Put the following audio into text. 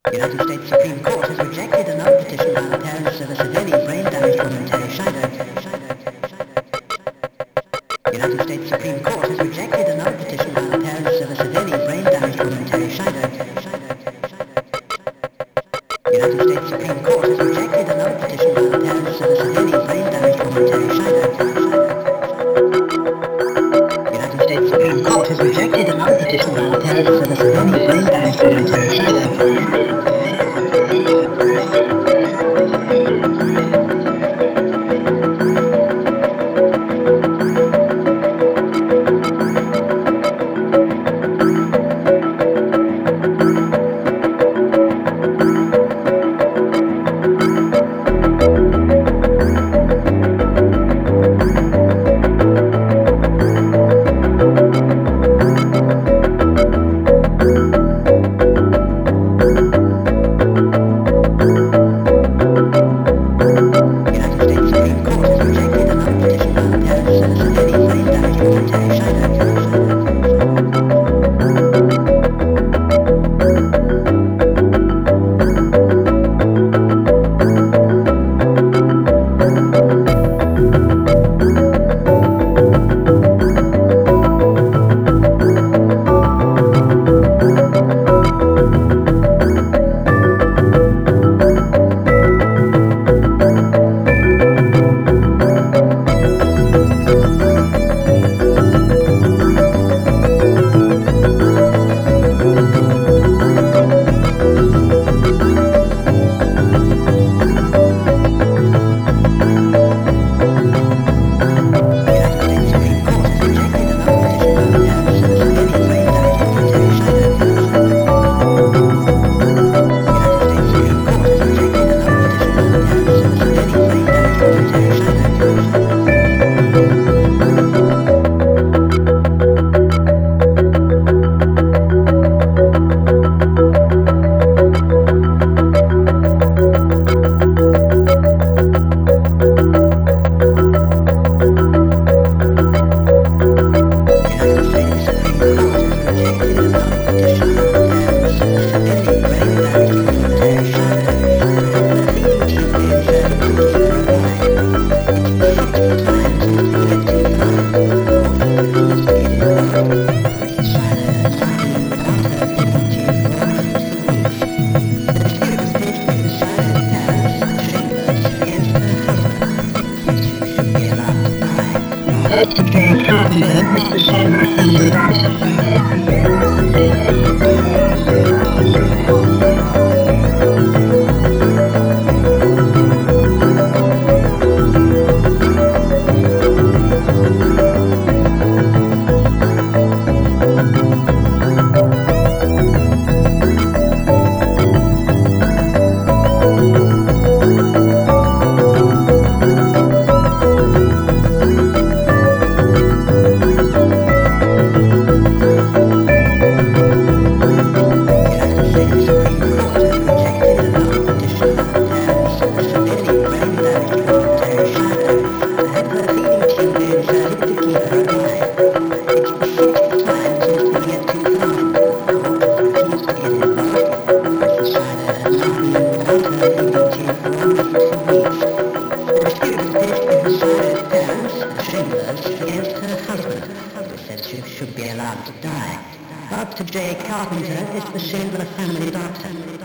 United States Supreme Court has rejected another petition by the parents of a severely brain-damaged woman, Terry Scheider. United States Supreme Court has rejected another petition by the parents of a severely brain-damaged woman, Terry Scheider. United States Supreme Court has rejected another petition by the parents of a severely brain-damaged woman, Terry Scheider. United States Supreme Court has rejected another petition by the parents of a severely brain-damaged woman, Terry Scheider. Should be allowed to die. Dr. J. Carpenter is the son of a family doctor.